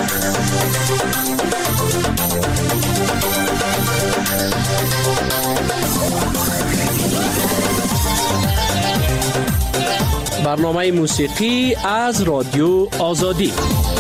برنامه موسیقی از رادیو آزادی.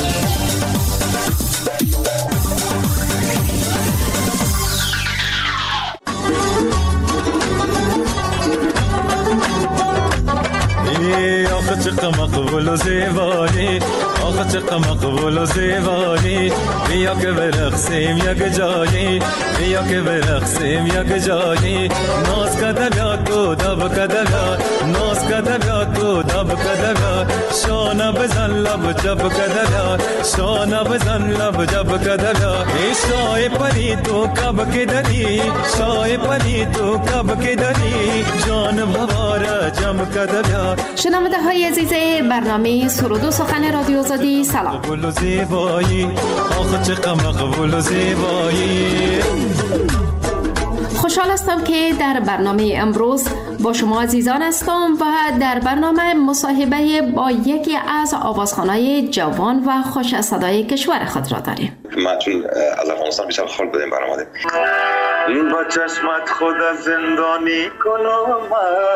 آخه چقدر مقبول و زیبایی، آخه چقدر مقبول و زیبایی، بیا که برقصیم یک جایی، بیا که برقصیم یک جایی، ناز کده بیاد تو دب کده بیاد، ناز کده بیاد تو دب کده بیاد، شانه بزن لب جب کده بیاد، شانه بزن لب جب کده بیاد، ای شای پری تو کب که داری، شای پری تو کب که داری، جان بواره جم کده بیاد. شنونده های عزیز برنامه سرود و سخن رادیو آزادی، سلام. خوشحال هستم که در برنامه امروز با شما عزیزان هستم و در برنامه مصاحبه با یکی از آوازخوان‌های جوان و خوش صدای کشور خود را داریم. ما چون از افغانستان بیشتر خال بودیم برآمدیم. با چشمت خود زندانی کنم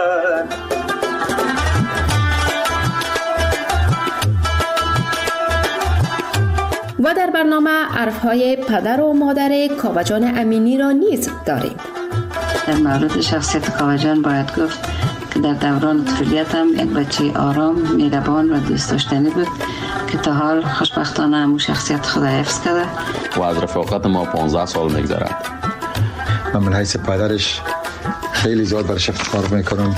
و در برنامه عرفهای پدر و مادر کاوه‌جان امینی را نیز داریم. در مورد شخصیت کاوه‌جان باید گفت که در دوران طفولیت هم یک بچه آرام، مهربان و دوست داشتنی بود که تا حال خوشبختانه همون شخصیت خود حفظ کرده و از رفاقت ما 15 سال میگذرد. من حیث پدرش خیلی زیاد برش افتخار میکنم.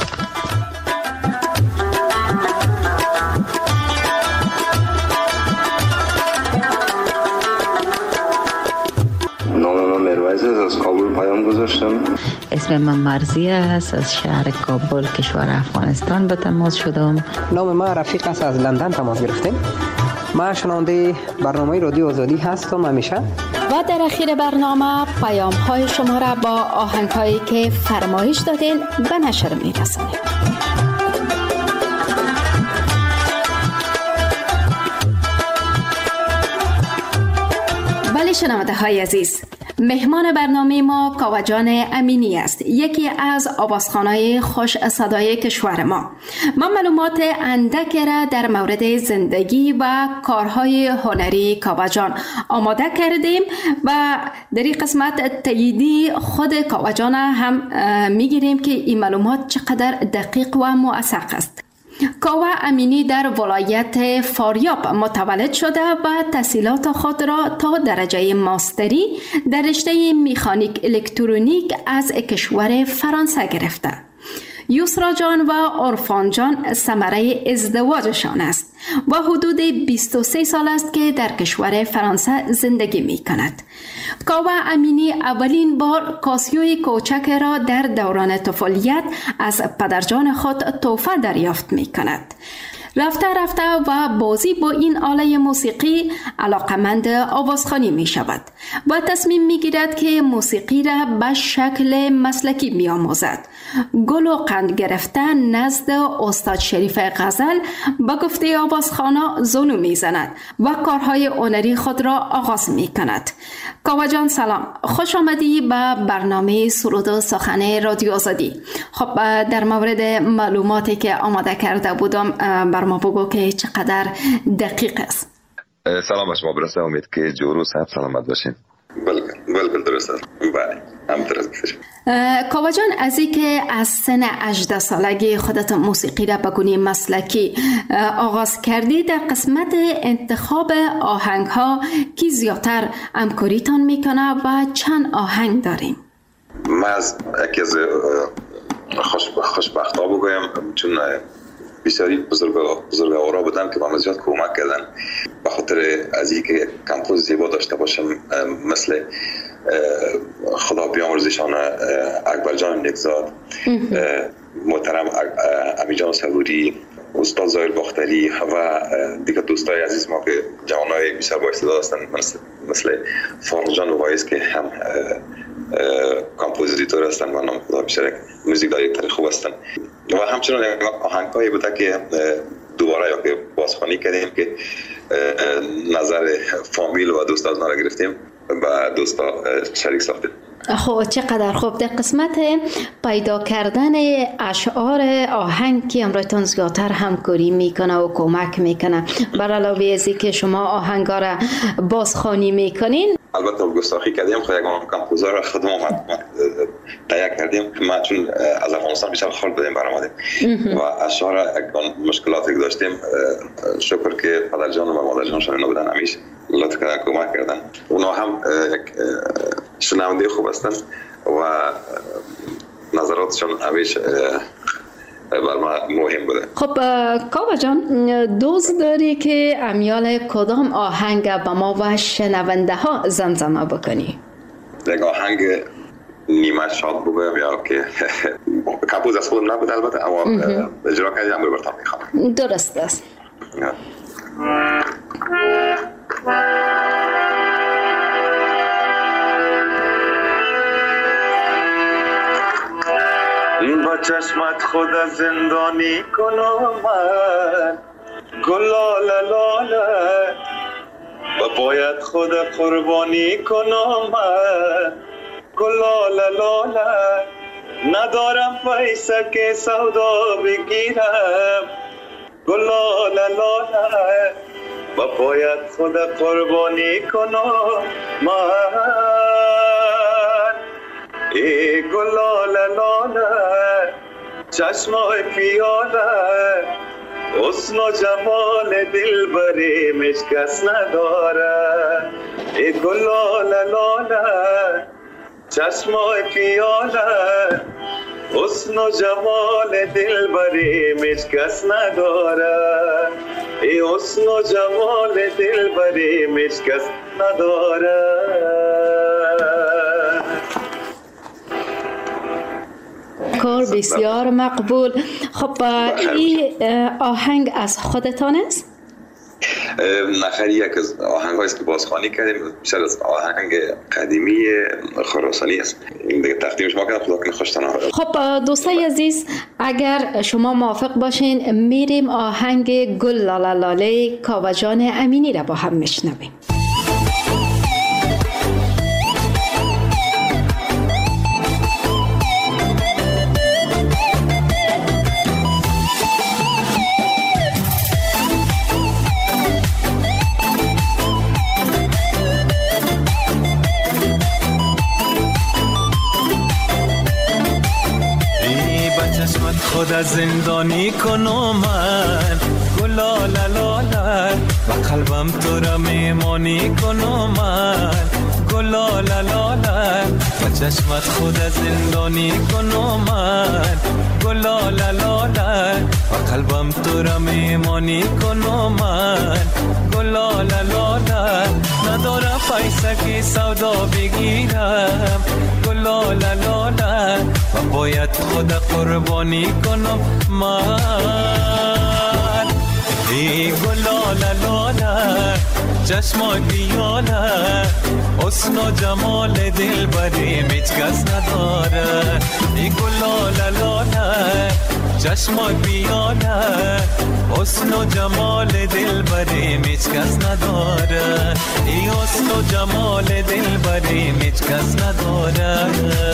از کابل پیام گذاشتم. اسم من مرزیه است، از شهر کابل کشور افغانستان به تماس شدم. نام ما رفیق است، از لندن تماس گرفتیم. ما شنونده برنامه رادیو آزادی هستم همیشه. و در اخیر برنامه پیام های شما را با آهنگ هایی که فرمایش دادین به نشر میرسانیم. بله شنونده های عزیز، مهمان برنامه ما کاوه‌جان امینی است، یکی از آوازخوان‌های خوش صدای کشور ما. ما معلومات اندک را در مورد زندگی و کارهای هنری کاوه‌جان آماده کردیم و در این قسمت تاییدی خود کاوه‌جان هم میگیریم که این معلومات چقدر دقیق و موثق است. کاوه امینی در ولایت فاریاب متولد شده و تحصیلات خود را تا درجه ماستری در رشته مکانیک الکترونیک از کشور فرانسه گرفته. یسرا جان و عرفان جان ثمره ازدواجشان است و حدود 23 سال است که در کشور فرانسه زندگی می کند. کاوه امینی اولین بار کاسیوی کوچک را در دوران طفولیت از پدرجان خود تحفه دریافت می کند. رفته و بازی با این آله موسیقی علاقمند آوازخوانی می شود و تصمیم می گیرد که موسیقی را به شکل مسلکی می آموزد. گل و قند گرفتن نزد استاد شریف غزل با گفته آوازخوانا زانو می زند و کارهای هنری خود را آغاز می کند. کاوه جان سلام، خوش آمدی به برنامه سرود و سخن رادیو آزادی. خب در مورد معلوماتی که آماده کرده بودم بر ما بگو که چقدر دقیق است. سلام شما برسه، امید که جور و صحت سلامت باشین. بله درسته. بله همینطور است. کاوه جان، از این که از سن 18 سالگی خودت موسیقی را به گونه مسلکی آغاز کردی، در قسمت انتخاب آهنگ ها کی زیادتر همکاریتان میکنه و چند آهنگ داریم؟ من از یکی از خوشبخت ها بگویم، چون بسیاری بزرگوارا بودن که به من زیاد کمک کردن به خاطر از اینکه کمپوز زیبا داشته باشم، مثل خدا بیامرزشان اکبر جان نکزاد، محترم امی جان صبوری، استاد زاهر باختری و دیگر دوستای عزیز ما که جوانای بسیار با استعداد هستند، مثل فاروق جان وایس که هم کامپوزیتور هستن و نام خدا بیشتر موزیک دایرکتور خوب هستن. و همچنین آهنگایی بوده که دوباره یا که بازخوانی کردیم که نظر فامیل و دوست از را گرفتیم و دوستا شریک ساختیم. خب چقدر خوب. در قسمت پیدا کردن اشعار آهنگ که امرایتان زیادتر همکاری میکنه و کمک میکنه، بر علاوه ازی که شما آهنگا را بازخوانی میکنین؟ البته گستاخی کردیم، خود یک کمپوزر را خودمون تهیه کردیم که ما چون از افغانستان بیشتر خال بودیم برآمدیم و اشعار یک مشکلاتی که داشتیم، شکر که پدر جان و مادر جان شما نبودن، همیشه لطف کردن کمک کردن. اونا هم یک شنونده خوب هستن و نظراتشون همیشه بر ما مهم بوده. خب کاوه جان، دوست داری که امیال کدام آهنگ به ما و شنونده ها زمزمه بکنی؟ یک آهنگ نیمه شاد بگویم یا که کمپوز از خودم نبود البته، اما اجرا کردیم هم برتان میخوام. درست است. با چشمت خود زندانی کنم من، گلاله لاله و باید خود قربانی کنم من، گلاله لاله ندارم پیسه که سودا بگیرم، گلاله لاله و باید خود قربانی کنم من، ای گلاله لاله چشمای پیاله حسن و جمال دلبری مش کس نداره، ای گلاله لاله چشمای پیاله حسن و جمال دلبری مش کس نداره، ای حسن و جمال دلبری مش کس نداره. کار بسیار مقبول. خب این آهنگ از خودتان است؟ نخری یک از آهنگ هایست که بازخوانی کردیم، بیشتر از آهنگ قدیمی خراسانی است. این دیگه تقدیم شما کردم، خدا کنه خوشتان آمد. خب دوستای عزیز، اگر شما موافق باشین میریم آهنگ گل لاله لاله کاوه جان امینی را با هم میشنویم. خود زندانی کنم من، گلاله لاله و قلبم تو را میمانی کنم من، گلاله لاله و چشمت خود زندانی کنم من، گلاله لاله و قلبم تو را میمانی کنم من، گلاله لاله ندارم پیسه که سودا بگیرم، گلاله لاله و باید خود قربانی کنم من، ای گلاله لاله چشمای پیاله حسن و جمال دلبری هیچ کس نداره، ای گلاله لاله چشمای پیاله حسن و جمال دلبری هیچ کس نداره، ای حسن و جمال دلبری هیچ کس نداره.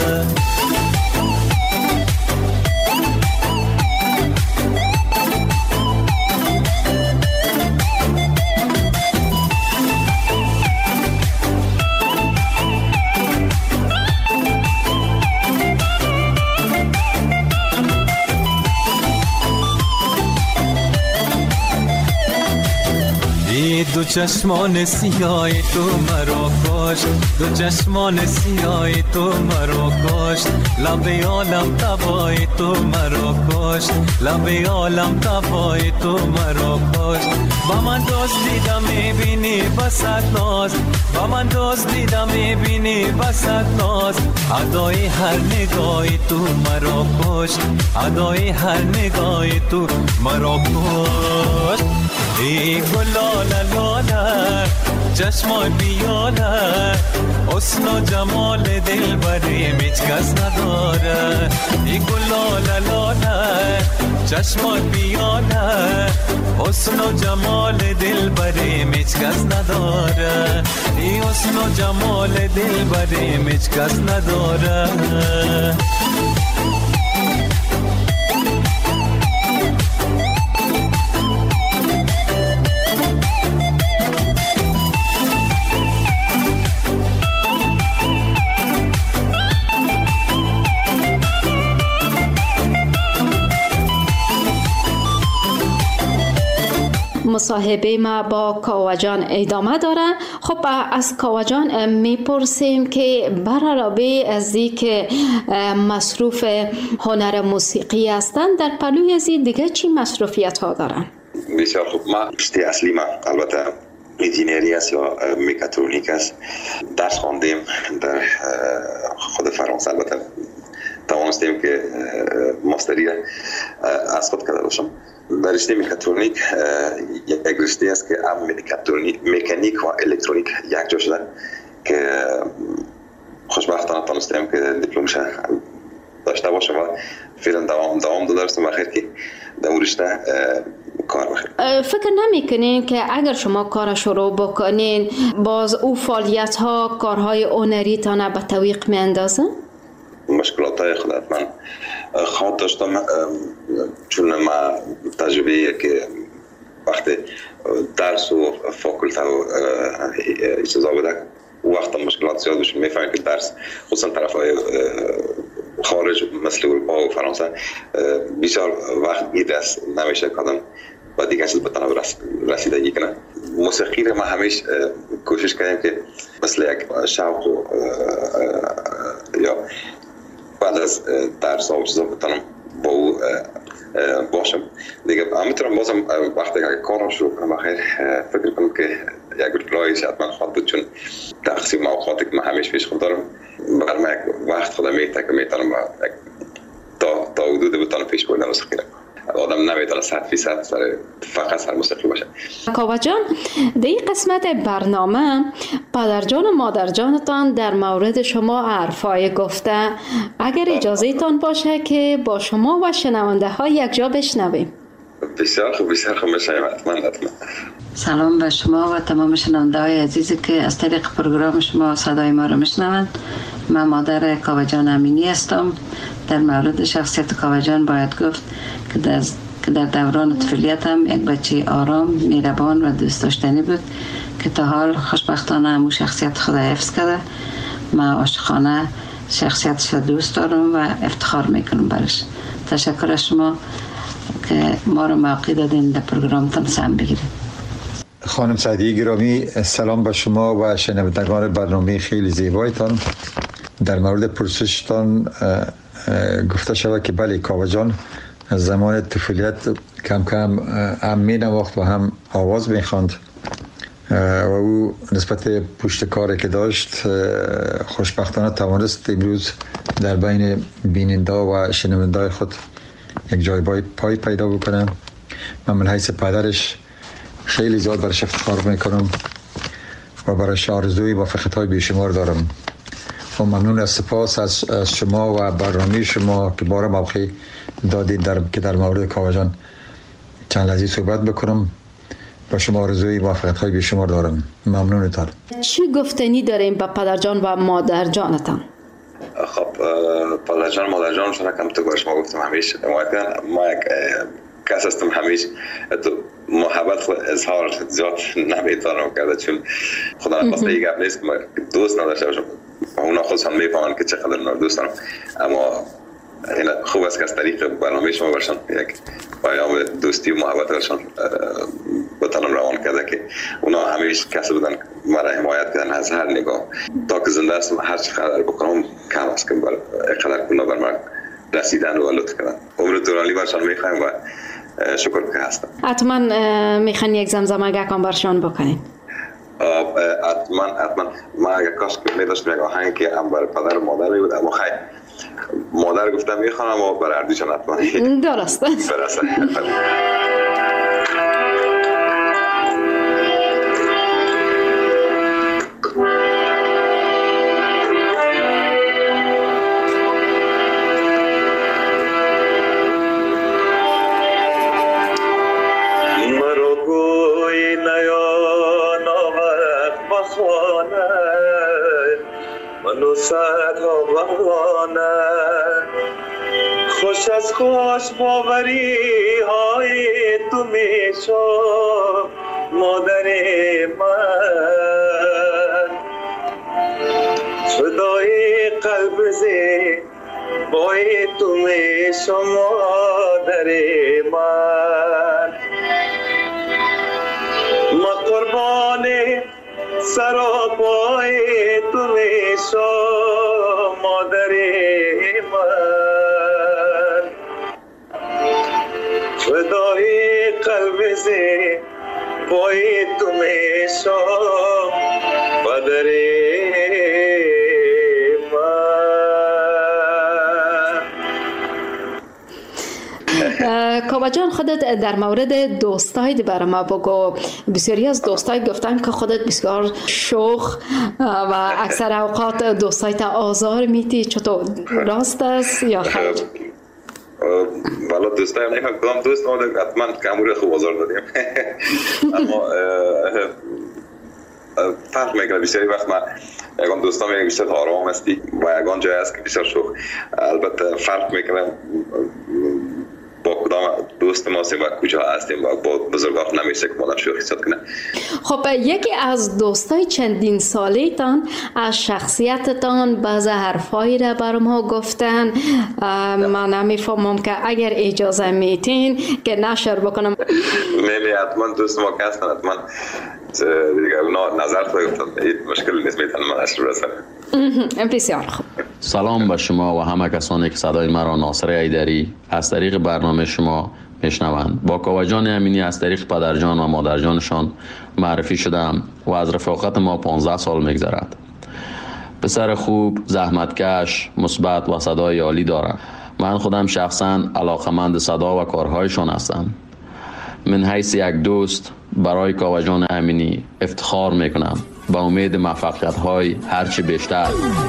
دو چشمان سیاه تو مرا کشت، دو چشمان سیاه تو مرا کشت، لب عالم تبای تو مرا کشت، لب عالم تبای تو مرا کشت. با من دوست دیدم میبینی بسط ناز، با من دوست دیدم میبینی بسط ناز، ادای هر نگاهی تو مرا کشت، ادای هر نگاهی تو مرا کشت. ای گلاله لاله چشمای پیاله حسن و جمال دلبری هیچ کس نداره، ای گلاله لاله چشمات بیانه حسن و جمال دل بریم هیچ کس نداره ای حسن و جمال دل بریم هیچ کس نداره مصاحبه ما با کاوه جان ادامه داره. خب از کاوه جان میپرسیم که بر علاوه از که مصروف هنر موسیقی هستند در پلوی از دیگه چی مصروفیت ها دارن؟ بسیار خوب. ما رشته اصلی ما البته انجینری است یا میکاترونیک است. درس خواندیم در خود فرانسه. البته توانستیم که ماستری از خود کرده باشم. در رشته میکاترونیک یک رشته است که مکانیک و الکترونیک یک جا شده که خوشبختانه تونستیم که دیپلمش داشته باشم و فعلا دوام داده رستم بخیر که در اون رشته کار بخیر. فکر نمیکنین که اگر شما کار شروع بکنین باز او فعالیت ها کارهای هنری تانه به تعویق می اندازه؟ مشکلات های خودت من خواهد داشتم چون ما تجربه که وقتی درس و فاکولته و چیزا بوده وقتا مشکلات زیاد بشه. میفهمم که درس خصوصا طرف های خارج مثل اروپا و فرانسه بسیار وقت میرس نمیشه کدام و دیگه چیز بتانه رسیدگی کنه. موسیقی رو ما همیشه کوشش کردیم که مثل یک شوق و یا بعد از درس ها و چیزا بتانم با او باشم دیگه. میتونم بازم وقتی که کارم شروع کنم بخیر فکر کنم که یک رایش حتما خواهد بود چون تقسیم اوقاتی که من همیشه پیش خود دارم برای من وقت خودم میتونم تا حدود بتانم پیش بردن موسیقی رو. آدم نمیتونه 100% فقط سر موسیقی باشه. کاوه جان در این قسمت برنامه پدرجان و مادرجانتان در مورد شما حرفای گفته. اگر اجازه تان باشه که با شما و شنونده ها یک جا بشنویم. بسیار خوب میشنویم. حتما. سلام به شما و تمام شنونده های عزیزی که از طریق پروگرام شما صدای ما رو میشنوند. من مادر کاوه جان امینی هستم. در مورد شخصیت کاوه جان باید گفت که در دوران طفولیتم یک بچه آرام، مهربان و دوست داشتنی بود که تا حال خوشبختانه همون شخصیت خود حفظ کرده. من عاشقانه شخصیتش دوست دارم و افتخار میکنم برش. تشکر از شما که ما رو موقع دادین در پروگرامتان سهم بگیرید. خانم سعدی گرامی، سلام به شما و شنوندگان برنامه خیلی زیبایتان. در مورد پرسشتان گفته شود که بله، کاوه جان زمان طفولیت کم کم هم می نواخت و هم آواز می خواند و او نسبت پشت کاری که داشت خوشبختانه توانست امروز در بین بیننده و شنونده خود یک جای پای پیدا بکنم. من من حیث پدرش خیلی زیاد برش افتخار میکنم و برش آرزوی موفقیت‌های بیشمار دارم و ممنون از سپاس از شما و برنامه شما که بار موقعی دادید که در مورد کاوه جان چند لحظه صحبت بکنم. با شما آرزوی موفقیت‌های بیشمار دارم. ممنونتان. چی گفتنی داریم با پدرجان و مادرجانتان؟ خب پدرجان مادرجان شما کم تو گوش ما گفتم همیشه ما یک کس هستم همیشه تو محبت خود اظهار زیاد نمیتونم کرده چون خدا نخواسته یک گپ نیست که ما دوست نداشته باشم. اونا خودشان میفهمن که چقدر اونا دوست دارم، اما این خوب است که از طریق برنامه شما برشان یک پیام دوستی و محبت برشان بتانم روان کرده که اونا همیشه کسی بودن مرا حمایت کردن از هر نگاه. تا که زنده هستم هر چقدر بکنم کم است که اینقدر اونا بر من رسیدن و لطف کردن. عمر طولانی برشان میخوایم و شکر که هستم. حتما میخواین یک زمزمه گکان برشان بکنین؟ حتما ما اگر کاش که میداشتم یک آهنگ که هم برای پدر و مادر بود، اما خیلی مادر گفتم میخوانم و برای اردوشان حتما درسته برسه. خانه منو صدها بهانه خوش از خوش باوری های تو میشم مادر من فدای قلب زی بای تو میشم مادر من ما قربان سراپای تو میشم مادر من فدای قلب زی بای تو میشم مادر کاوه جان، خودت در مورد دوستای برای ما بگو. بسیاری از دوستای گفتن که خودت بسیار شوخ و اکثر اوقات دوستای تا آزار میدی، چطور راست است یا خیر؟ والا دوستای من کدام دوست ما حتما کمور خوب آزار دادیم اما فرق میکنه. بسیاری وقت من یکان دوستان میگن بیشتر آرام هستی و یکان جای هست که بیشتر شوخ. البته فرق میکنه با کدام دوست ما هستیم و کجا هستیم و با بزرگان نمیشه که مادر شوخی صد کنه. خب یکی از دوستای چندین سالیتان از شخصیتتان بعض حرفایی را بر ما گفتن. من نمیفهمم که اگر اجازه میتین که نشر بکنم. حتما دوست ما که هستن، حتما دیگه اونا نظر تو گفتن مشکل نیست، میتونم من اشتر برسنم. بسیار خوب. سلام به شما و همه کسانی که صدای مرا ناصر ایدری از طریق برنامه شما میشنوند. با کاوه جان امینی از طریق پدرجان و مادرجانشان معرفی شدم و از رفاقت ما 15 سال میگذرد. پسر خوب، زحمتکش، مثبت و صدای عالی دارم. من خودم شخصا علاقمند صدا و کارهایشان هستم. من حیث یک دوست برای کاوه جان امینی افتخار میکنم با امید موفقیت های هرچی بیشتر.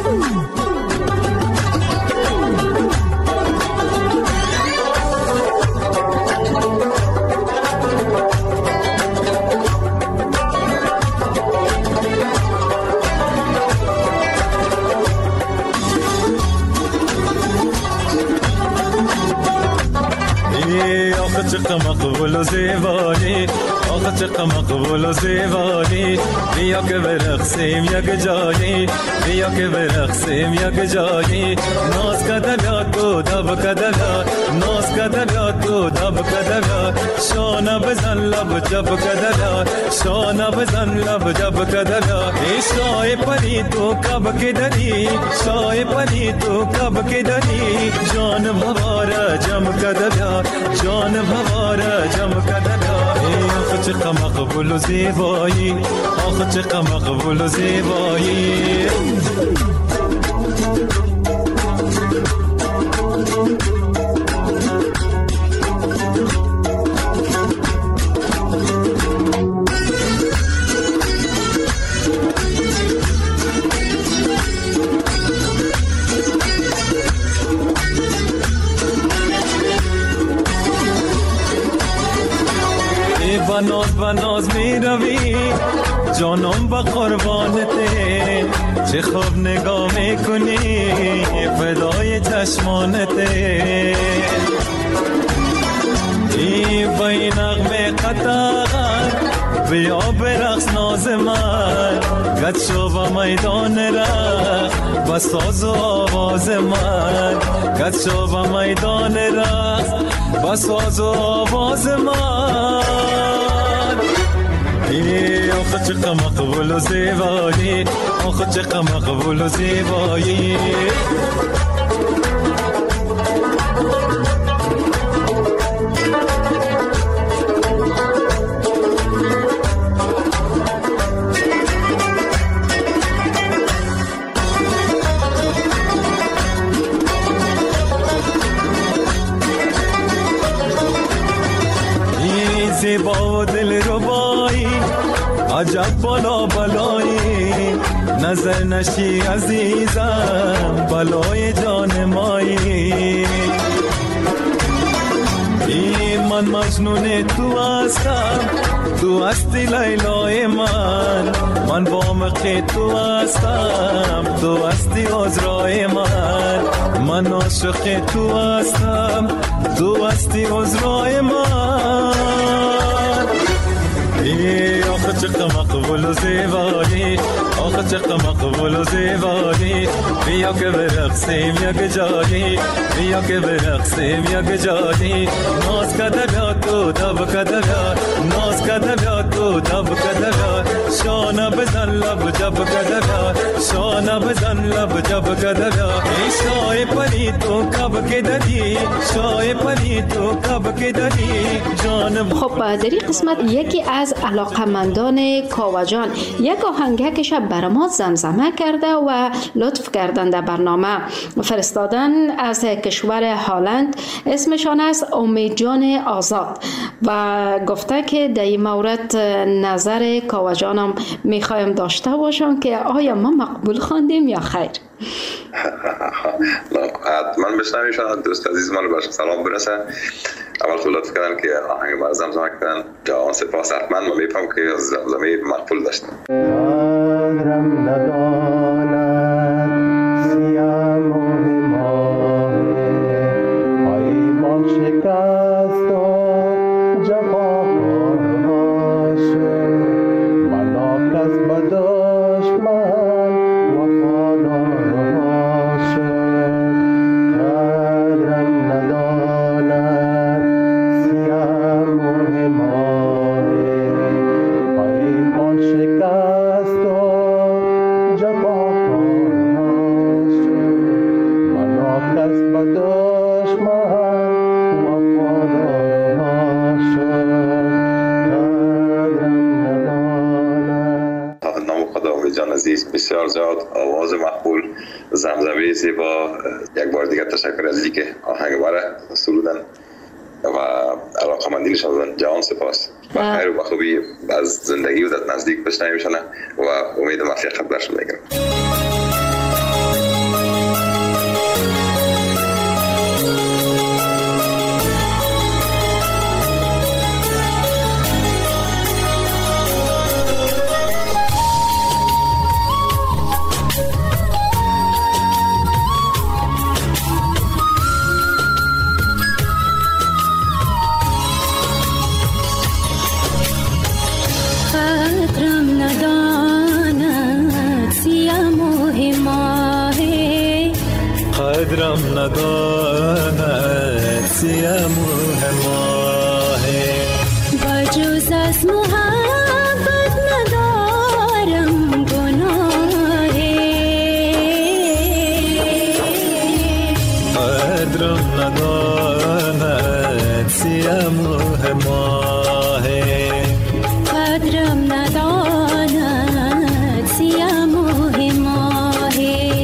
چقدر مقبول و زیبایی، آخه چقدر مقبول و زیبایی. بیا که برقصیم یک جایی، بیا که برقصیم یک جایی. ناز کدم یاد تو دب کدم یاد، ناز کدم یاد تو دب کدم یاد. شانه بزن لب جب کدم یاد، شانه بزن لب جب کدم یاد. ای شای پری تو کب که داری، شای پری تو کب که داری. جان بواره جم کدم یاد، جان بواره جم کدم یاد. ای آخه چقدر مقبول و زیبایی، آخه چقدر مقبول و زیبایی. بناز می روی جانم با قربانته، چه خوب نگاه میکنی فدای چشمانته. ای بای نغمه قطعه بیا برقص ناز من، گد شو با میدان رقص با ساز و آواز من. گد شو با میدان رقص با ساز و آواز من. ای آخه چقدر مقبول و زیبایی، آخه چقدر مقبول و زیبایی. ای زیبا و دل ربایی، عجب بالا بالایی. نظر نشی عزیزم بلای جان مایی. ای من مجنون تو هستم، تو هستی لیلای من وامق تو هستم، تو هستی عذرای من عاشق تو هستم، تو هستی عذرای من. آخه چقدر مقبول و زیبایی، آخه چقدر مقبول و زیبایی، بیا که برقصیم یک جایی، بیا که برقصیم یک جایی. ناز کده بیاد تو دب کده بیاد، ناز کده بیاد تو دب کده بیاد، شانه بزن لب جب کده بیاد، شانه بزن لب جب کده بیاد. ای شای پری تو کب که دادی، شای پری تو کب که دادی جانم. خب در این قسمت یکی از علاقمندان کاوجان یک آهنگکش بر ما زمزمه کرده و لطف کردن در برنامه فرستادن از کشور هلند. اسمشان است امید جان آزاد و گفته که در این مورد نظر کاوجانم میخوایم داشته باشم که آیا ما مقبول خواندیم یا خیر. حتما بشنویشان. دوست عزیز من رو باشم سلام برسه. اول خود لطف کردن که آهنگ برای زمزمه کردن، جوان سپاس. حتما من میفهم که زمزمه مقبول داشتن. قدرم نداند سیم و هماه، حیوان شکست و جفا کار شد، من ناکس به دشمن وفادار شد. قدرم نداند سیم و هماه، حیوان شکست و جفا کار شد، من ناکس به دشمن وفادار شد. قدرم نداند. نام خدا امید جان عزیز، بسیار زیاد آواز مقبول، زمزمه زیبا. یک بار دیگر تشکر از اینکه آهنگ برای سرودن و علاقمندی نشان دادن. جوان سپاس. و خیر و خوبی از زندگی و در نزدیک بشنویمشان و امید موفقیت برشون میگیرم. قدرم نداند سیم و هماه، قدرم نداند سیم و هماه، بجز از محبت ندارم گناه. قدرم نداند سیم و هماه، قدرم نداند سیم و هماه.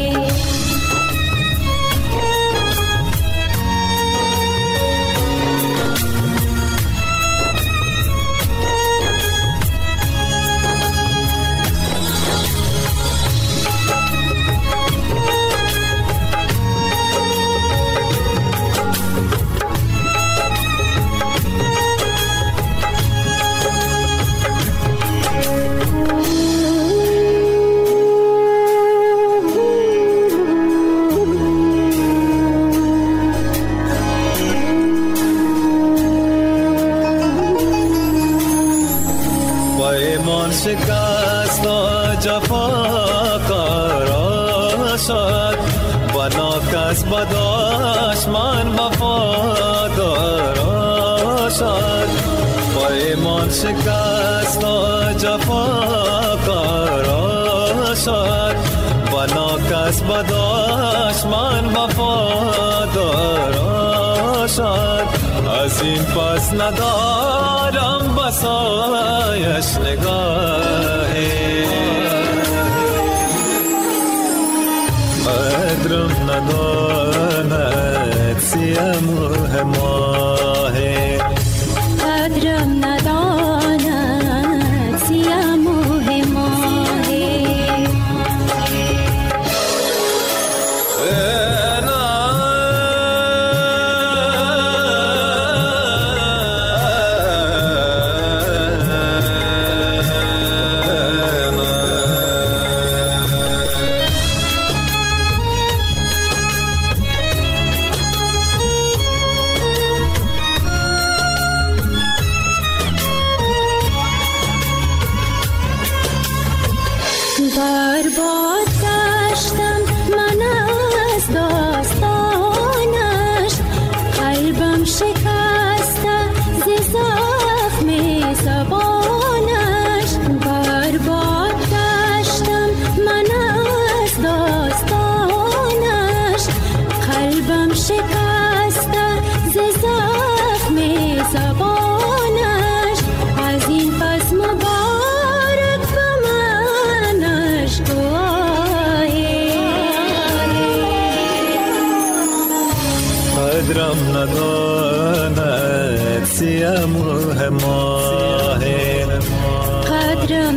شکست و جفا کار شد، بنا کس بداش من وفادار شد. پیمان شکست و جفا کار شد، بنا کس بداش من وفادار شد. از این پس ندارم بسایش نگاهی، قدرم نداند سیم و هماه، قدرم نداند سیم و هماه. برباد گشتم من از داستانش، قلبم شکسته ز زخم زبانش. برباد گشتم من از داستانش، قلبم شکسته ز زخم زبانش. از این پس مبارک به منش دعایی. قدرم نداند سیموه ماه، قدرم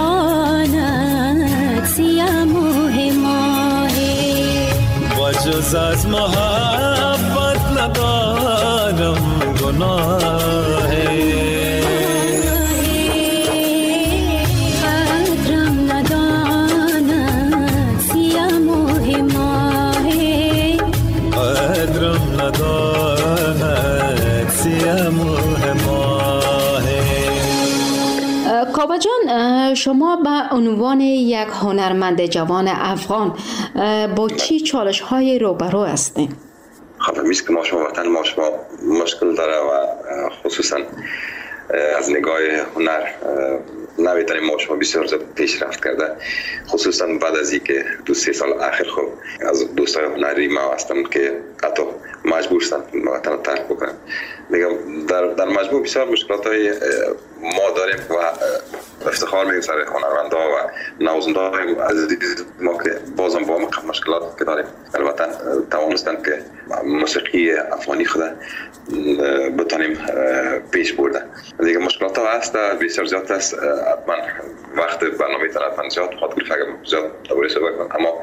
نداند سیموه ماه. و جز از محبت ندانم گناه. قدرم نداند سیموه ماه. قدرم نداند سیموه ماه. کاوه جان، شما به عنوان یک هنرمند جوان افغان با چی چالش های روبرو هستین؟ خب میست که ما شما وطن ما شما مشکل داره و خصوصا از نگاه هنر نمیتونیم ما شما بسیار زیاد پیشرفت کرده، خصوصا بعد از اینکه 2-3 سال اخیر خب از دوستای هنری ما هستم که حتی مجبور شدن وطن رو ترک بکنن. میگم در مجموع بسیار مشکلات های ما داریم و افتخار میگم سر هنرمندا و نوازنده های عزیز ما که بازم با مشکلات که داریم البته توانستن که موسیقی افغانی خود بتانیم پیش برده. دیگه مشکلات ها هست، بسیار زیاد است. حتما وقت برنامه طرفان زیاد خواهد گرفت اگر زیاد دوباره صحبت کنم، اما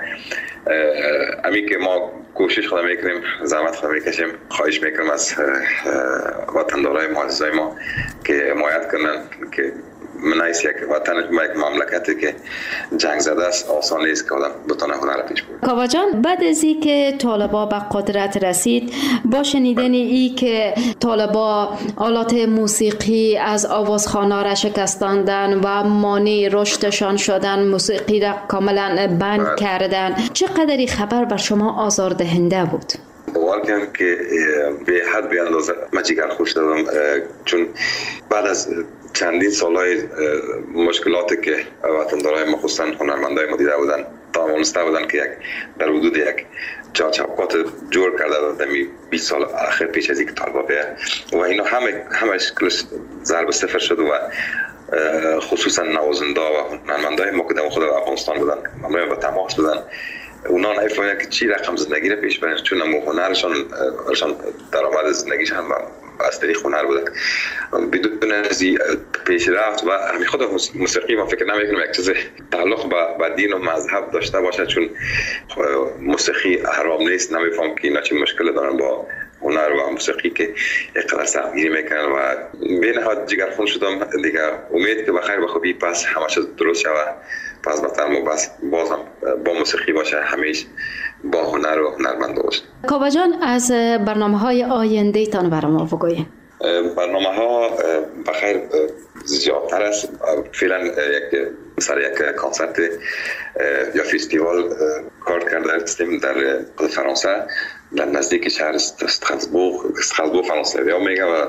امی که ما کوشش خود میکنیم، زحمت خود میکشیم، خواهش میکنم از وطندارای معززای ما که حمایت کنن که من ایست یک وطن یک مملکتی که جنگ زده است آسان نیست که آدم بتونه هنر پیش بره. کاوه جان، بعد از این که طالبا به قدرت رسید، با شنیدن ای که طالبا آلات موسیقی از آوازخوان‌ها را شکستاندن و مانع رشدشان شدن، موسیقی را کاملا بند کردن، چقدر خبر بر شما آزاردهنده بود؟ باور کنم که به حد به اندازه من جگر خوش دادم، چون بعد از چندین سالهای مشکلاتی که وطندارای ما خصوصا هنرمندای ما دیده بودن، توانسته بودن که در حدود یک چوکات جور کرده در 20 سال اخیر پیش از اینکه طالبا بیاید و اینا همش کلش ضرب صفر شد و خصوصا نوازنده و هنرمندای ما که در خود افغانستان بودن معمولا با تماس بودن، اونا نفهمیدن که چی رقم زندگی رو پیش برن، چون هنرشان درآمد زندگیشان از طریق هنر بوده. بدون از پیشرفت و همین خود موسیقی ما فکر نمی‌کنم یک چیز تعلق به دین و مذهب داشته باشه، چون موسیقی حرام نیست. نمی‌فهم که اینا چه مشکل دارن با هنر و موسیقی که یک قدر سختگیری میکنن و به نهایت جگرخون شدم دیگه. امید که بخیر بخوبی پس همه چیز درست شود، پس بطرم و بس بازم با موسیقی باشه، همیشه با هنر و هنرمند باشه. کاوه جان، از برنامه‌های آینده تان برام بگویید. برنامه‌ها بخیر زیادتر است. فعلا یک کنسرت یا فستیوال کار کرده هستیم در فرانسه، در نزدیک شهر استراسبورگ فرانسه یا میگه و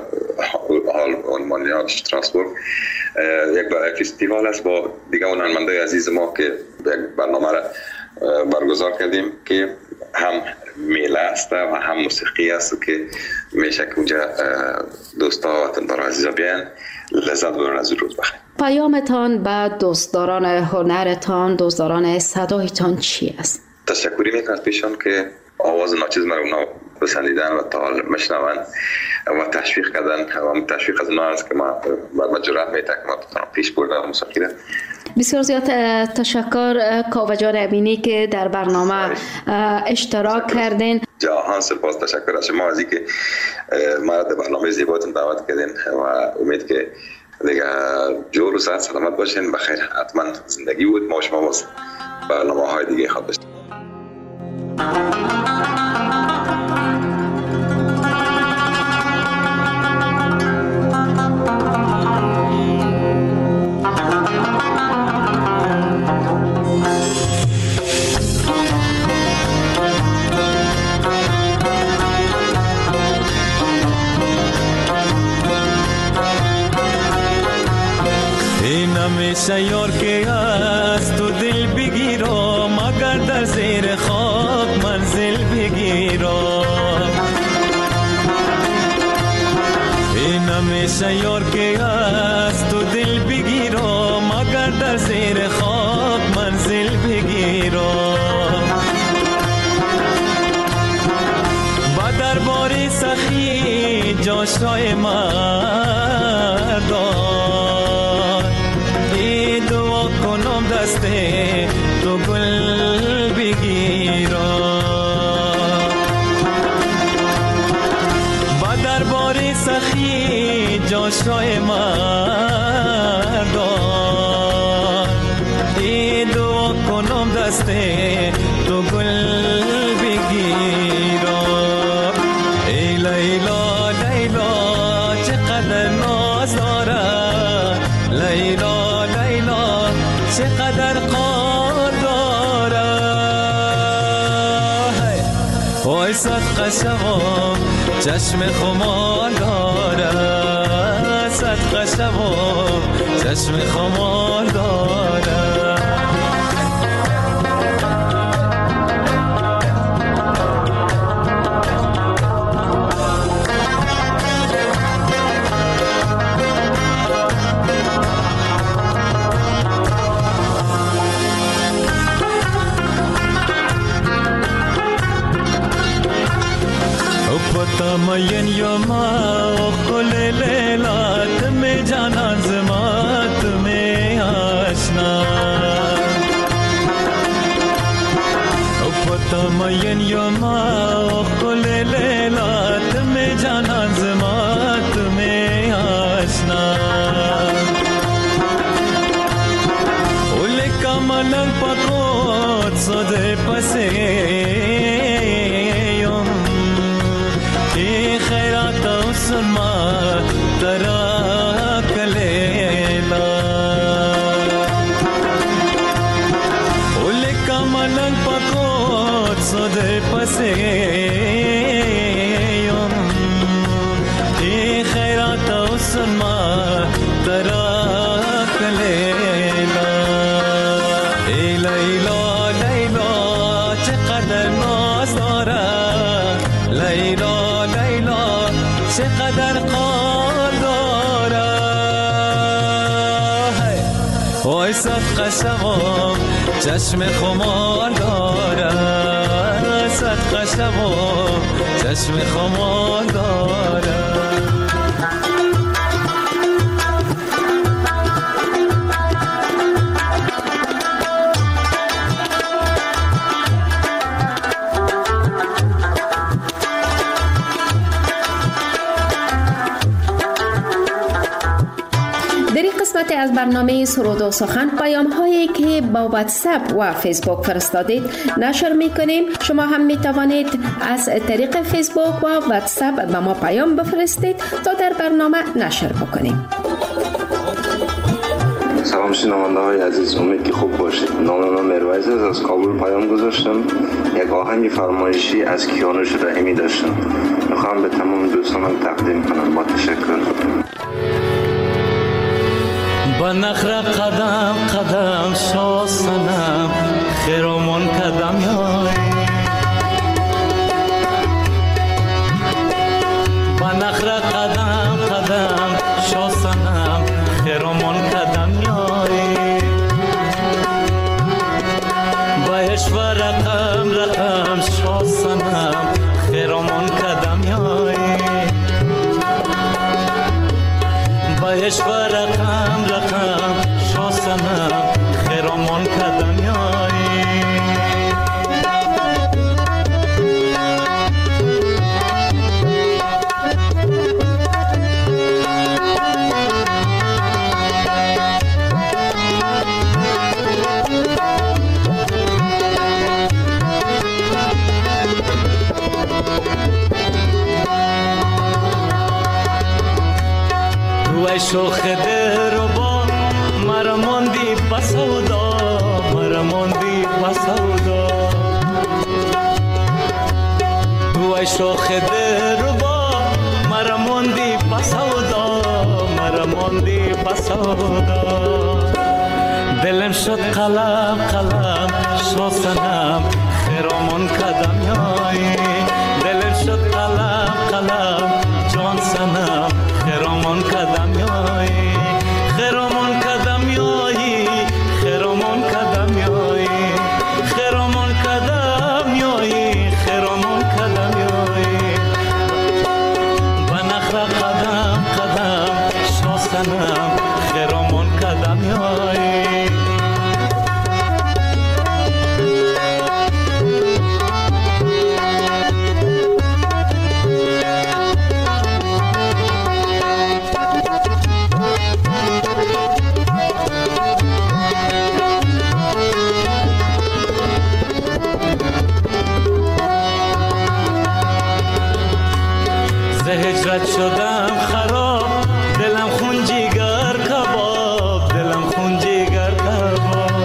آلمانی استراسبورگ. یک فستیوال است با دیگه هنرمندای عزیز ما که یک برنامه را برگزار کردیم که هم میله است و هم موسیقی است که میشه که اونجا دوستا و وطنداران عزیزا بیان لذت ببرن از روز. بخیر. پیامتان به دوستداران هنرتان، دوستداران صدایتان چی است؟ تشکری میکنم از پیشان که آواز ناچیز من اونا پسندیدن و تا حال مشنون و تشویق کردن و تشویق از اونا است که ما جرأت میتونم پیش بردن موسیقی را. بسیار زیاد تشکر کاوه جان امینی که در برنامه اشتراک کردین. جهان سپاس، تشکر از شما از اینکه ما در برنامه زیباتون دعوت کردین و امید که دیگه جور و صحت سلامت باشین. بخیر، حتما زندگی بود. ما شما باز برنامه های دیگه خواد داشتیم. همیشه یار که از تو دل بگیرم، اگر در زیر خاک منزل بگیرم. این همیشه یار که از تو دل بگیرم، اگر در زیر خاک منزل بگیرم. با دربار سخی جاشای مردان، ای دعا کنم دست تو گل بگیرم. با دربار سخی جاشای مردان، ای دعا کنم دست تو گل بگیرم. ای لیلا لیلا چقدر ناز داره، لیلا لیلا چقدر قار داره. وای صدقه شوم چشم خمار داره، صدقه شوم چشم خمار داره. تمین یما خل لیلا تمہیں جانا زما تمہیں آشنا. تمین یما خل لیلا تمہیں جانا زما تمہیں آشنا. اول کا ملنگ پکوت سودے پسے سما ترا کلیلا. اول کا ملنگ پکوت سودے پسے ای خیرات سما ترا کلیلا. ای لیلا لیلا چقدر ناز داره، لیلا لیلا چقدر قار داره. وای صدقه شوم چشم خمار داره، صدقه شوم چشم خمار داره. از برنامه سرود و سخن پیام هایی که با واتساپ و فیسبوک فرستادید نشر می کنیم. شما هم می توانید از طریق فیسبوک و واتساپ به ما پیام بفرستید تا در برنامه نشر بکنیم. سلام شنونده های عزیز، امید که خوب باشید. نام من مرویز است، از کابل پیام گذاشتم. یک آهنگ فرمایشی از کیانوش رحیمی داشتم، میخوام به تمام دوستانم تقدیم کنم. با تشکر. با نخره قدم قدم شاسنم خیرامون قدم یای. با نخره قدم قدم شاسنم خیرامون قدم یای. با اشوه رقم رقم شاسنم خیرامون قدم یای. با اشوه رقم رقم شاسنم خیرامون قدم یای. وای شوخ دلربا مرا ماندی بسودا، مرا ماندی بسودا. وای شوخ دلربا مرا ماندی بسودا، مرا ماندی بسودا. دلم شد قلم قلم شاسنم خیرامون کدم یایی دلم شد قلم قلم جان سنم خیرامون کدم یایی خیرامون کدم یایی خیرامون کدم یایی خیرامون کدم یایی خیرامون کدم یایی بنخرا قدم قدم شاسنم خیرامون کدم یایی هجرت شدم خراب دلم خون جیگر کباب دلم خون جیگر کباب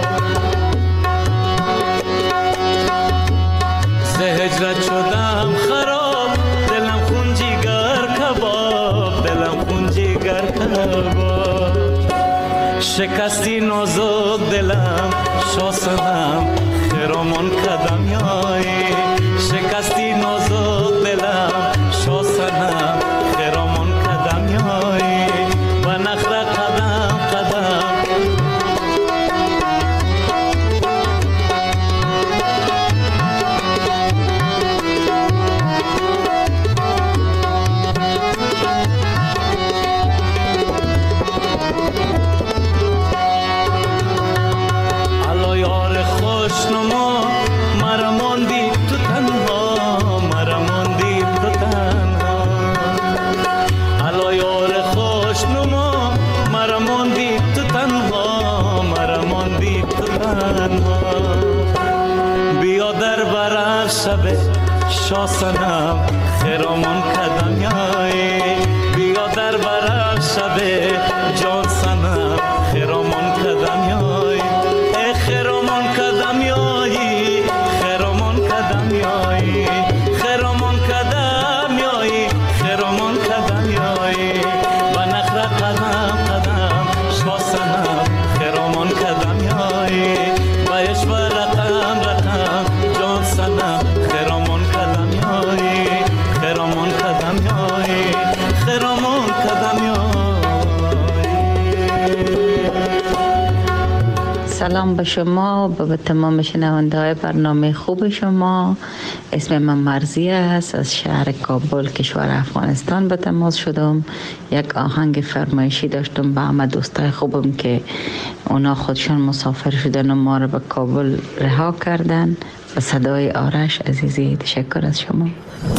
ز هجرت شدم خراب دلم خون جیگر کباب دلم خون جیگر کباب شکستی نازک دلم شاسنم خیرامون کدم یایی شکستی نازک دلم شاسنم خیرامون کدم یایی و نخرا قدم قدم الا یار خوشنما مرا ماندی تو تنها مرا ماندی تو تنها الا یار خوشنما مرا ماندی تو تنها مرا ماندی تو تنها بیا در برف شب شاسنم خیرامون کدم یایی بیا در برف شب جان سنم خیرامون کدم یایی خیرامون کدم یایی خیرامون کدم یایی خیرامون کدم یایی خیرامون کدم یایی و نخرا قدم قدم شاسنم خیرامون کدم یایی و یشو رقم رقم جان سنم خیرامون کدم یایی خیرامون کدم یایی خیرامون کدم یایی. سلام به شما و به تمام شنونده های برنامه خوب شما. اسم من مرزیه است، از شهر کابل کشور افغانستان به تماس شدم. یک آهنگ فرمایشی داشتم با همه دوستای خوبم که اونا خودشون مسافر شدن و ما رو به کابل رها کردن. به صدای آرش عزیزی تشکر از شما.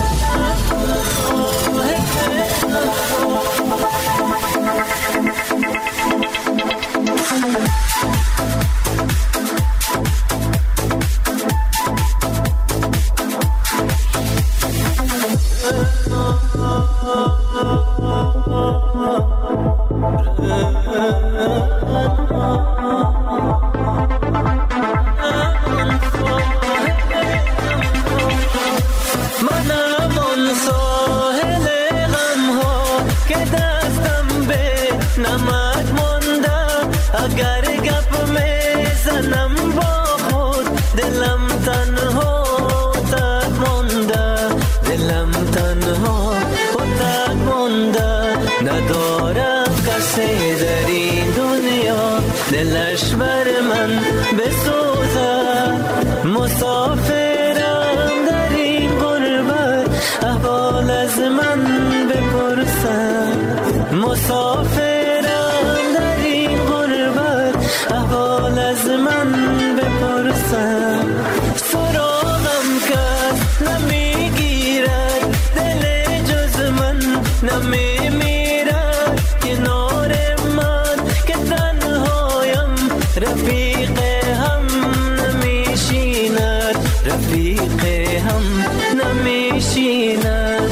دلش بر من بسوزد مسافرم در این غربت احوال از من بپرسد مسافرم در این غربت احوال از من بپرسد سراغم کس نمیگیرد دل جز من نمیمیرد کنار من که تنهایم رفیق هم نمیشیند رفیق هم نمیشیند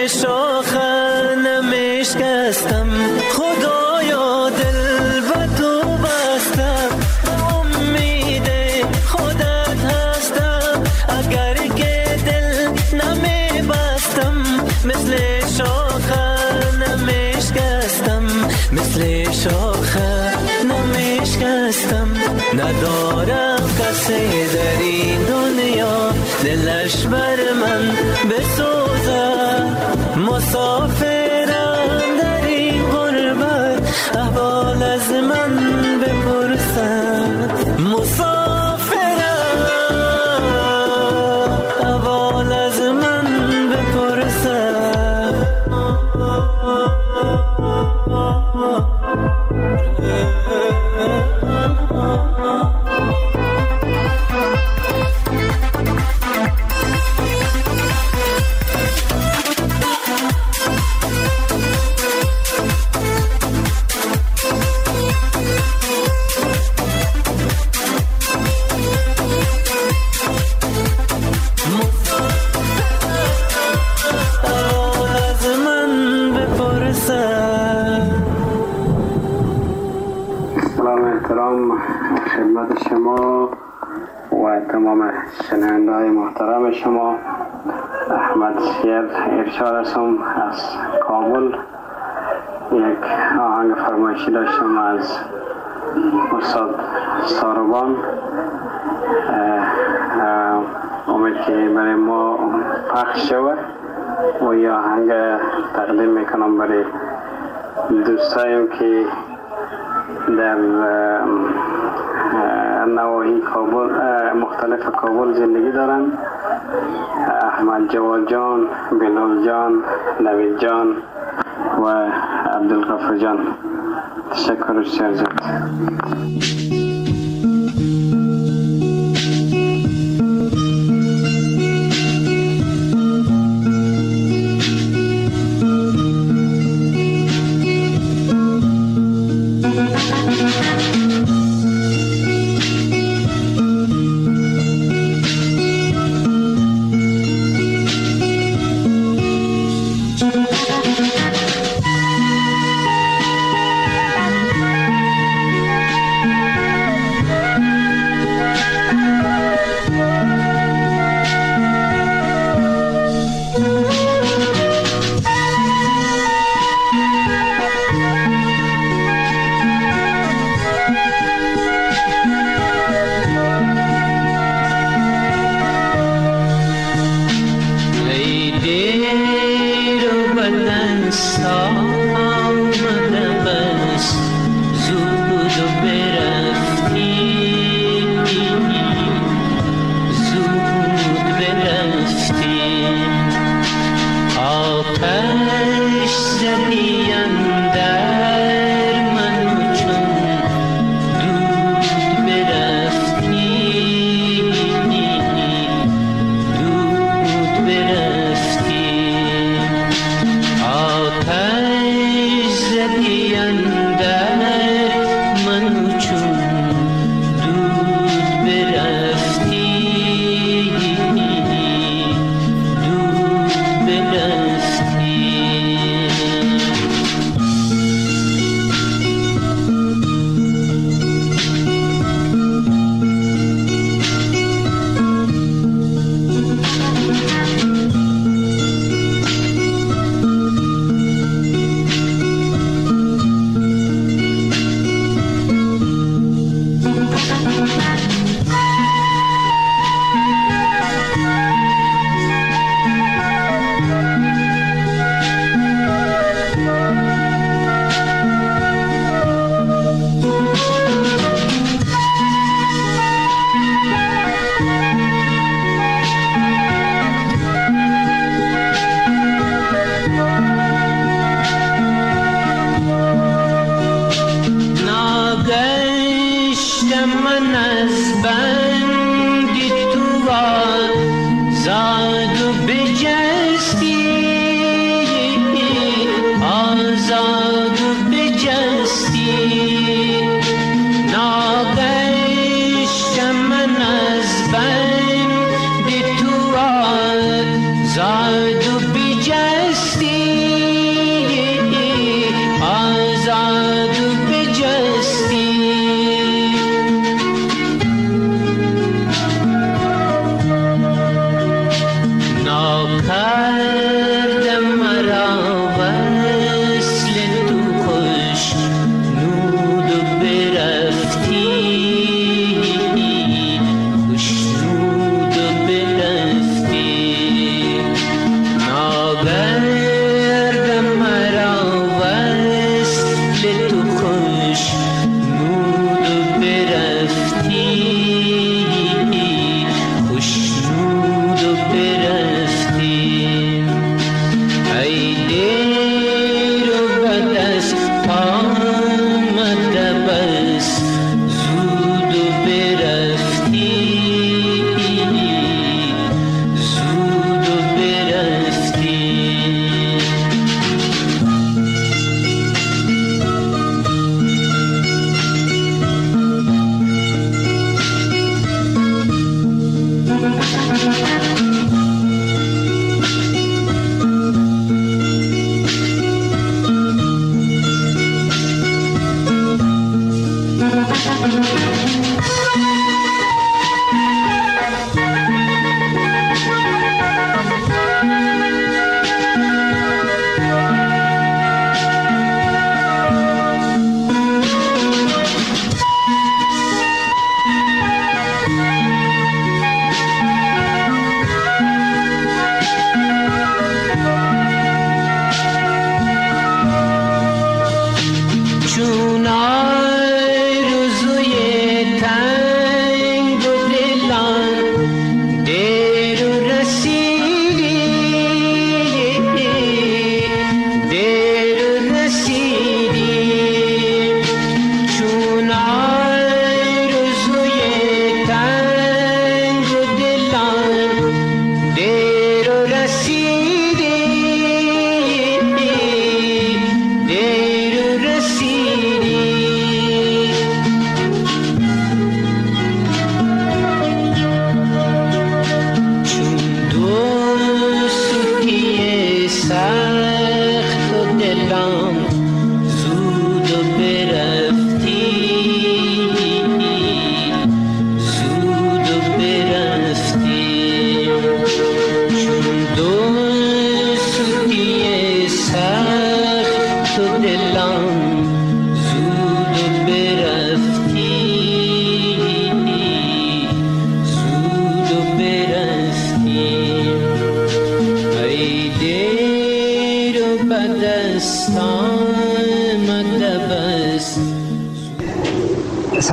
شاخ نمیشکستم خدایا دل به تو بستم به امید خودت هستم اگر که دل نمیبستم مثل شاخ نمیشکستم مثل شاخ نمیشکستم ندارم کسی در این دنیا دلش بر من بسوزه مسافرم در این غربت احوال از من بپرسن مسافرم احوال از من بپرسن خدمت شما و تمام شنونده‌های محترم شما. احمد شیر ارشاد هستم از کابل. یک آهنگ فرمایشی داشتم از استاد ساربان، امید که برای ما پخش شود و این آهنگ تقدیم میکنم برای دوستایم که در نواحی کابل مختلف کابل زندگی دارن. احمد جواد جان، بلال جان، نوید جان و عبدالغفور جان. تشکر شرجت.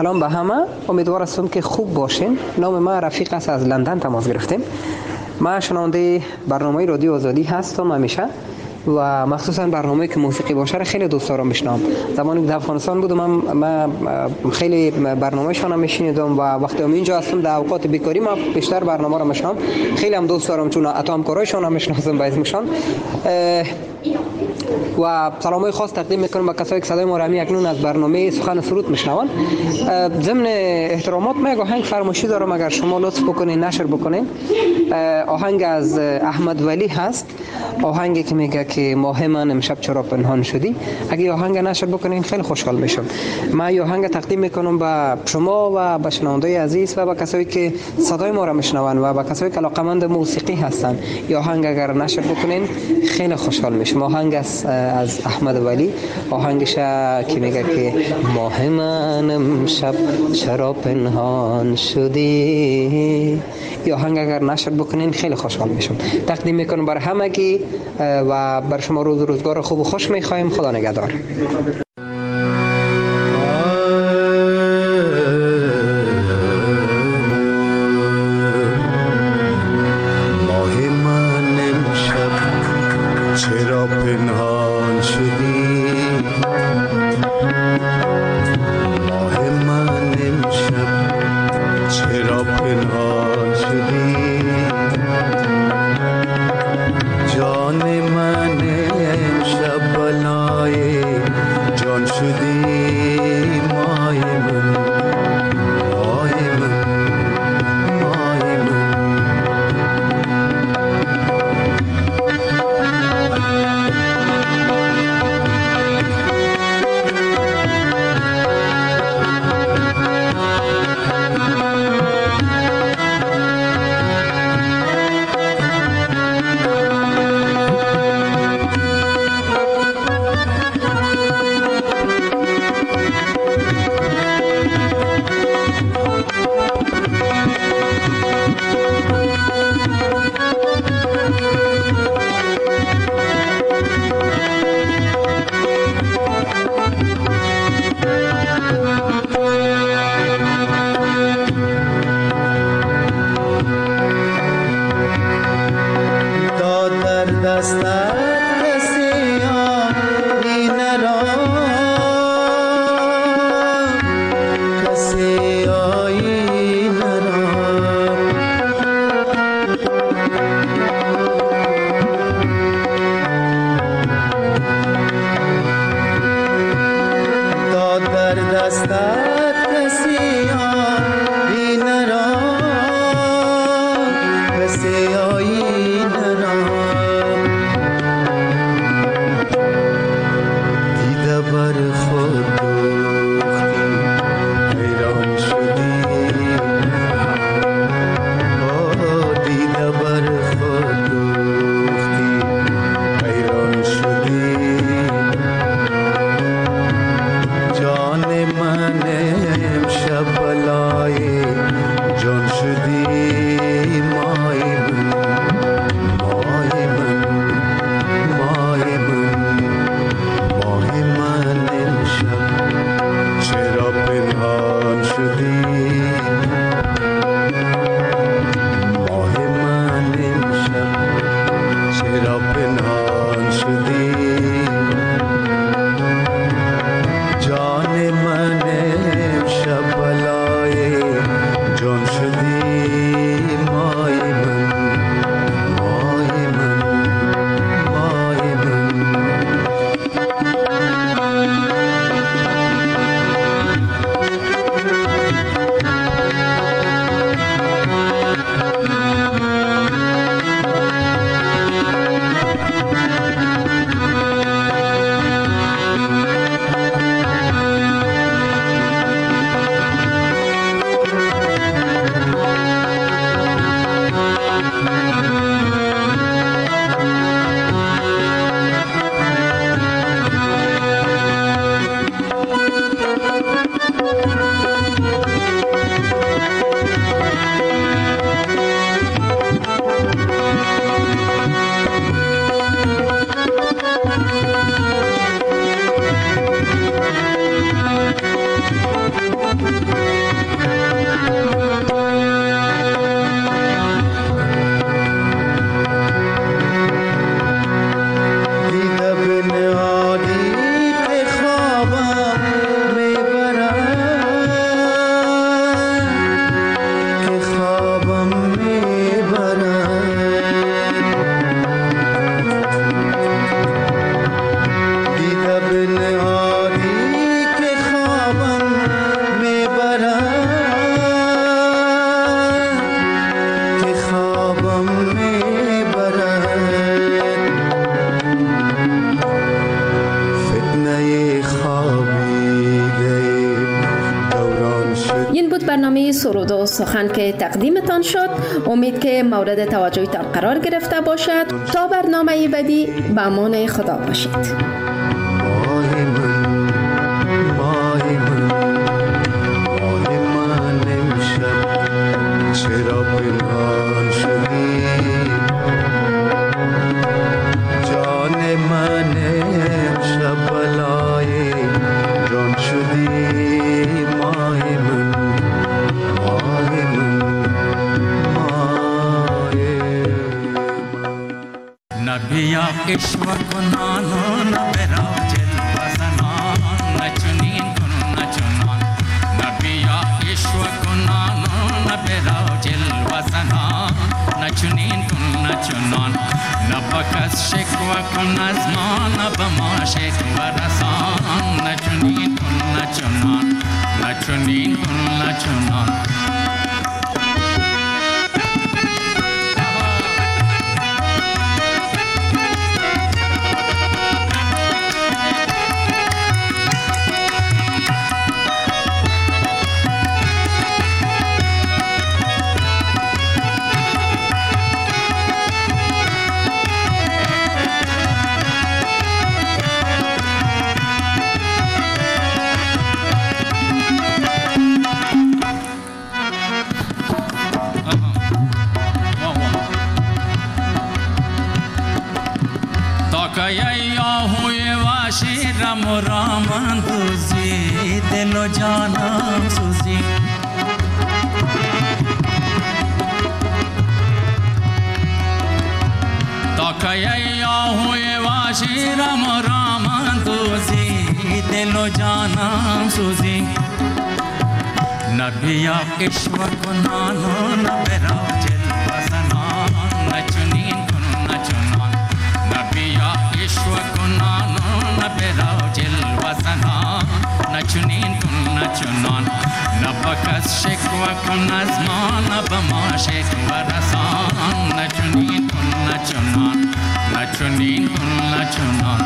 سلام به همه. امیدوار هستم که خوب باشین. نام ما رفیق است، از لندن تماس گرفتیم. ما شنونده برنامه رادیو آزادی هستم همیشه و مخصوصا برنامه‌ای که موسیقی باشه را خیلی دوست دارم بشنوم. زمانی که در افغانستان بودم من خیلی برنامه‌شان هم میشنیدم و وقتی اینجا هستم در اوقات بیکاری ما بیشتر برنامه را میشنوم. خیلی هم دوست دارم چون اتامکارایشان هم میشناسم با اسمشان. و سلامای خاص تقدیم میکنم به کسایی که صدای ما را اکنون از برنامه سخن سرود میشنوند. ضمن احترامات من آهنگ فرمایشی دارم، اگر شما لطف بکنین نشر بکنین. آهنگ از احمد ولی هست، آهنگی که میگه که ماه من امشب چرا پنهان شدی. اگه آهنگ نشر بکنین خیلی خوشحال میشم. من این آهنگ تقدیم میکنم به شما و به شنوندگان عزیز و به کسایی که صدای ما را میشنوند و به کسایی که علاقه‌مند موسیقی هستند. این آهنگ اگر نشر بکنین خیلی خوشحال میشم. آهنگ از احمد ولی، آهنگش که میگه که ماه من امشب چرا پنهان شدی. یا آهنگ اگر نشر بکنین خیلی خوشحال میشم. تقدیم میکنم برای همگی و بر شما روز روزگار خوب و خوش میخوایم. خدا نگهدار. چرا پنهان شدی، ماه من امشب چرا پنهان شدی، جان من امشب بلای سرود و سخن که تقدیمتان شد. امید که مورد توجهتان قرار گرفته باشد. تا برنامه بعدی به امان خدا باشید. چرا پنهان شدی جان من امشب بلای جان شدی ماه من ماه من ماه من نبیا اشوا کنانو نبرا جلوه زنان نچنین کن نچنان نبیا اشوا کنانو نبرا جلوه زنان نچنین کن نچنان نبکس شکوه کن از ما نبما شکوه رسان نچنین کن نچنان نچنین کن نچنان رام دوزی دل و جانم سوزی تا که آهوی واشی رام دوزی دل و جانم سوزی نبیا اشوا کنانو نبرا جلوه زنان نچنین کن نچنان نبیا اشوا کنانو نبرا جلوه زنان نچنین کن نچنان نبکس شکوه کن از ما نبما شکوه رسان نچنین کن نچنان نچنین کن نچنان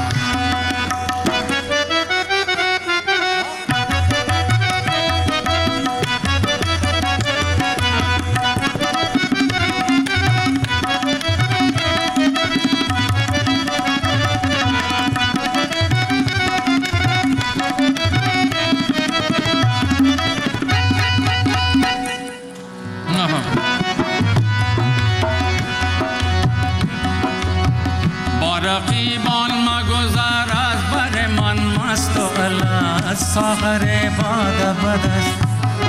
رقیبان مگذر از بر من مست و غلط ساغر باد بدست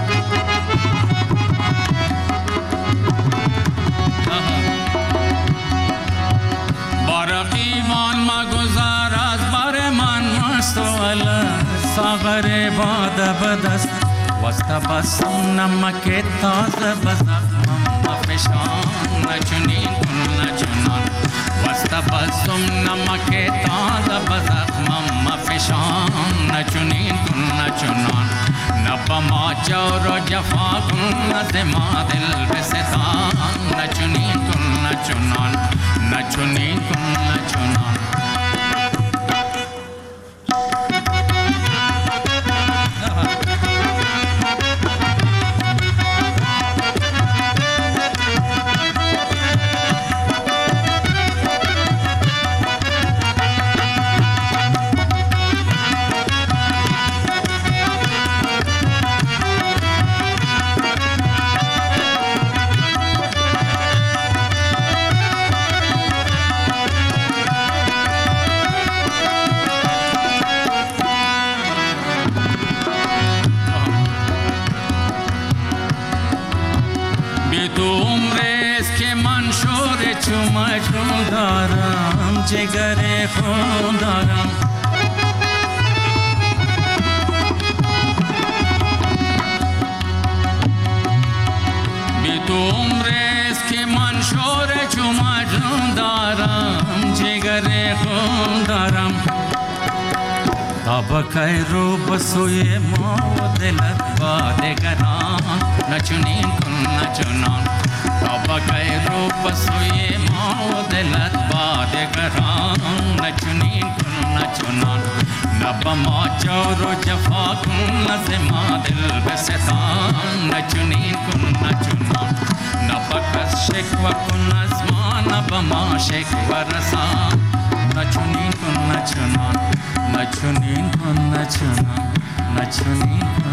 با رقیبان مگذر از بر من مست و غلط ساغر باد بدست وست بسم نمک تازه بزخمم مفشان نچنین کن نچنان وست بسم نمک تازه بزخمم مفشان نچنین کن نچنان نبما جور و جفا کن از ما دل بستان نچنین کن نچنان نچنین کن نچنان مجنون دارم جگر خون دارم بی تو عمرست که من شور چو مجنون دارم جگر خون دارم تا بکای رو بسوی ما و دلت با دگران نچنین کن نچنان بگای رو پسوی ما دلت بادگران نچنین کن نچنان نبا ما جور و جفا کن از ما دل بستان نچنین کن نچنان نبا کس شکوه کن از ما نبا ما شکوه رسان نچنین کن نچنان نچنین کن نچنان نچنین کن